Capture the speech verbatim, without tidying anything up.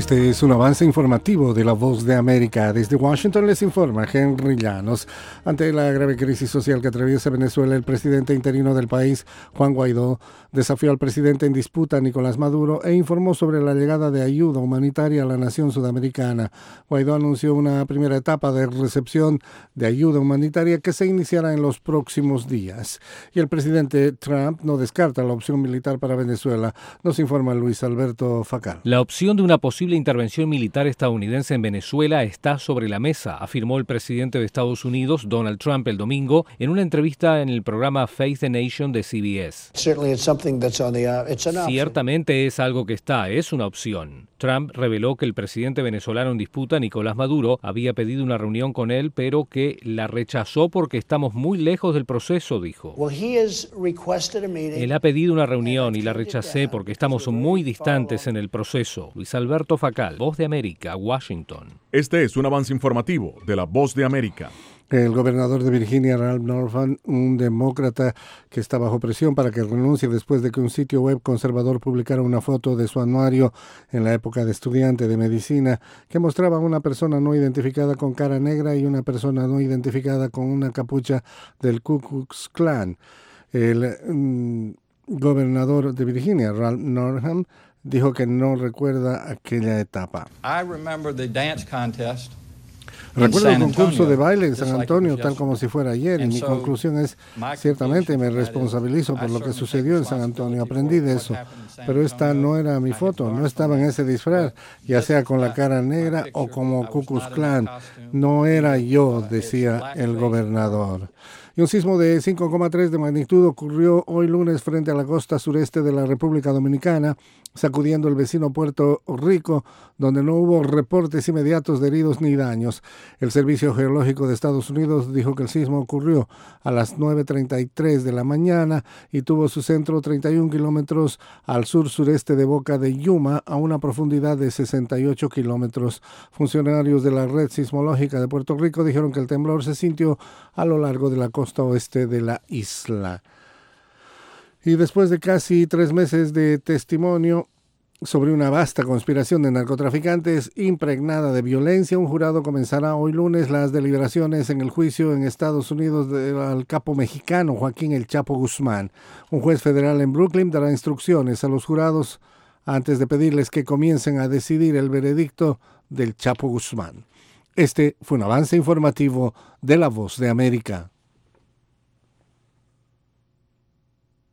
Este es un avance informativo de La Voz de América. Desde Washington les informa Henry Llanos. Ante la grave crisis social que atraviesa Venezuela, el presidente interino del país, Juan Guaidó, desafió al presidente en disputa, Nicolás Maduro, e informó sobre la llegada de ayuda humanitaria a la nación sudamericana. Guaidó anunció una primera etapa de recepción de ayuda humanitaria que se iniciará en los próximos días. Y el presidente Trump no descarta la opción militar para Venezuela. Nos informa Luis Alberto Facal. La opción de una posible intervención militar estadounidense en Venezuela está sobre la mesa, afirmó el presidente de Estados Unidos, Donald Trump, el domingo, en una entrevista en el programa Face the Nation de C B S. Ciertamente es algo que está, es una opción. Trump reveló que el presidente venezolano en disputa, Nicolás Maduro, había pedido una reunión con él, pero que la rechazó porque estamos muy lejos del proceso, dijo. Él ha pedido una reunión y la rechacé porque estamos muy distantes en el proceso. Luis Alberto Facal, Voz de América, Washington. Este es un avance informativo de La Voz de América. El gobernador de Virginia, Ralph Northam, un demócrata que está bajo presión para que renuncie después de que un sitio web conservador publicara una foto de su anuario en la época de estudiante de medicina que mostraba a una persona no identificada con cara negra y una persona no identificada con una capucha del Ku Klux Klan. El mm, gobernador de Virginia, Ralph Northam, dijo que no recuerda aquella etapa. I remember the dance contest. Recuerdo el concurso de baile en San Antonio tal como si fuera ayer y mi conclusión es, ciertamente me responsabilizo por lo que sucedió en San Antonio, aprendí de eso, pero esta no era mi foto, no estaba en ese disfraz, ya sea con la cara negra o como Ku Klux Klan, no era yo, decía el gobernador. Y un sismo de cinco coma tres de magnitud ocurrió hoy lunes frente a la costa sureste de la República Dominicana, sacudiendo el vecino Puerto Rico, donde no hubo reportes inmediatos de heridos ni daños. El Servicio Geológico de Estados Unidos dijo que el sismo ocurrió a las nueve treinta y tres de la mañana y tuvo su centro treinta y un kilómetros al sur-sureste de Boca de Yuma, a una profundidad de sesenta y ocho kilómetros. Funcionarios de la Red Sismológica de Puerto Rico dijeron que el temblor se sintió a lo largo de la costa oeste de la isla. Y después de casi tres meses de testimonio sobre una vasta conspiración de narcotraficantes impregnada de violencia, un jurado comenzará hoy lunes las deliberaciones en el juicio en Estados Unidos del capo mexicano Joaquín El Chapo Guzmán. Un juez federal en Brooklyn dará instrucciones a los jurados antes de pedirles que comiencen a decidir el veredicto del Chapo Guzmán. Este fue un avance informativo de La Voz de América.